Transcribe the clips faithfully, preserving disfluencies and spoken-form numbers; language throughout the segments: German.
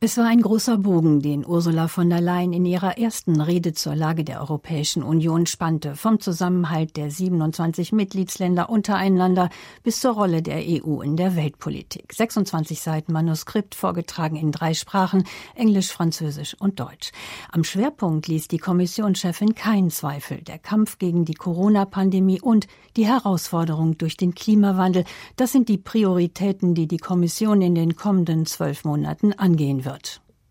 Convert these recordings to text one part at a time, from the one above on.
Es war ein großer Bogen, den Ursula von der Leyen in ihrer ersten Rede zur Lage der Europäischen Union spannte, vom Zusammenhalt der siebenundzwanzig Mitgliedsländer untereinander bis zur Rolle der E U in der Weltpolitik. sechsundzwanzig Seiten Manuskript, vorgetragen in drei Sprachen, Englisch, Französisch und Deutsch. Am Schwerpunkt ließ die Kommissionschefin keinen Zweifel: der Kampf gegen die Corona-Pandemie und die Herausforderung durch den Klimawandel. Das sind die Prioritäten, die die Kommission in den kommenden zwölf Monaten angehen wird.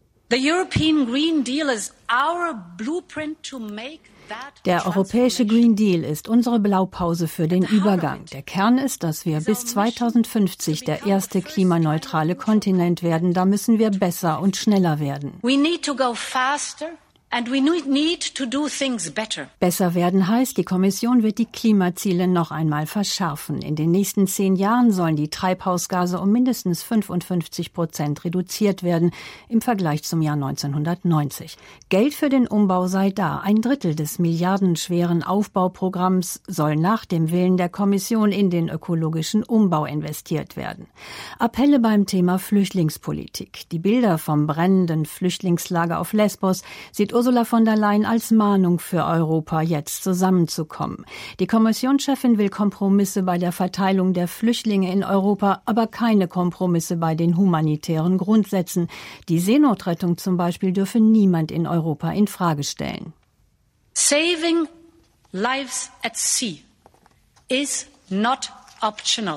Der europäische Green Deal ist unsere Blaupause für den Übergang. Der Kern ist, dass wir bis zweitausendfünfzig der erste klimaneutrale Kontinent werden. Da müssen wir besser und schneller werden. We need to go faster. And we need to do things better. Besser werden heißt, die Kommission wird die Klimaziele noch einmal verschärfen. In den nächsten zehn Jahren sollen die Treibhausgase um mindestens fünfundfünfzig Prozent reduziert werden im Vergleich zum Jahr neunzehnhundertneunzig. Geld für den Umbau sei da. Ein Drittel des milliardenschweren Aufbauprogramms soll nach dem Willen der Kommission in den ökologischen Umbau investiert werden. Appelle beim Thema Flüchtlingspolitik. Die Bilder vom brennenden Flüchtlingslager auf Lesbos sieht Ursula von der Leyen als Mahnung für Europa, jetzt zusammenzukommen. Die Kommissionschefin will Kompromisse bei der Verteilung der Flüchtlinge in Europa, aber keine Kompromisse bei den humanitären Grundsätzen. Die Seenotrettung zum Beispiel dürfe niemand in Europa in Frage stellen. Saving lives at sea is not optional.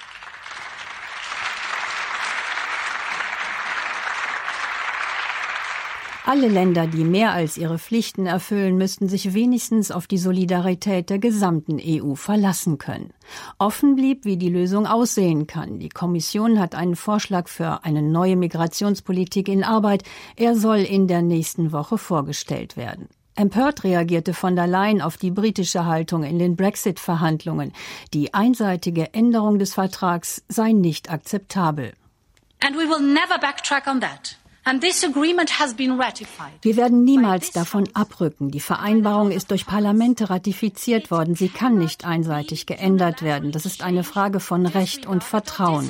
Alle Länder, die mehr als ihre Pflichten erfüllen, müssten sich wenigstens auf die Solidarität der gesamten E U verlassen können. Offen blieb, wie die Lösung aussehen kann. Die Kommission hat einen Vorschlag für eine neue Migrationspolitik in Arbeit. Er soll in der nächsten Woche vorgestellt werden. Empört reagierte von der Leyen auf die britische Haltung in den Brexit-Verhandlungen. Die einseitige Änderung des Vertrags sei nicht akzeptabel. And we will never backtrack on that. Wir werden niemals davon abrücken. Die Vereinbarung ist durch Parlamente ratifiziert worden. Sie kann nicht einseitig geändert werden. Das ist eine Frage von Recht und Vertrauen.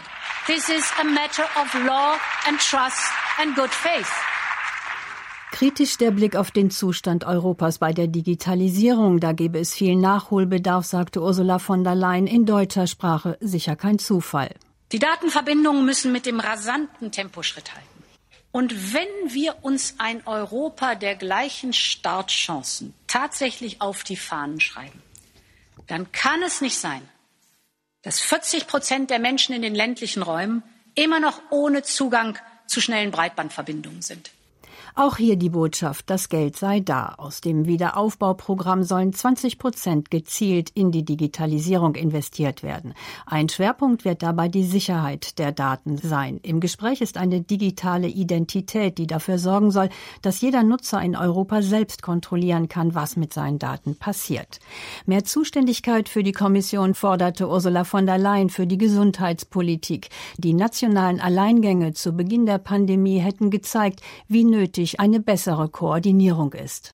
Kritisch der Blick auf den Zustand Europas bei der Digitalisierung. Da gäbe es viel Nachholbedarf, sagte Ursula von der Leyen in deutscher Sprache. Sicher kein Zufall. Die Datenverbindungen müssen mit dem rasanten Tempo Schritt halten. Und wenn wir uns ein Europa der gleichen Startchancen tatsächlich auf die Fahnen schreiben, dann kann es nicht sein, dass vierzig Prozent der Menschen in den ländlichen Räumen immer noch ohne Zugang zu schnellen Breitbandverbindungen sind. Auch hier die Botschaft, das Geld sei da. Aus dem Wiederaufbauprogramm sollen zwanzig Prozent gezielt in die Digitalisierung investiert werden. Ein Schwerpunkt wird dabei die Sicherheit der Daten sein. Im Gespräch ist eine digitale Identität, die dafür sorgen soll, dass jeder Nutzer in Europa selbst kontrollieren kann, was mit seinen Daten passiert. Mehr Zuständigkeit für die Kommission forderte Ursula von der Leyen für die Gesundheitspolitik. Die nationalen Alleingänge zu Beginn der Pandemie hätten gezeigt, wie nötig eine bessere Koordinierung ist.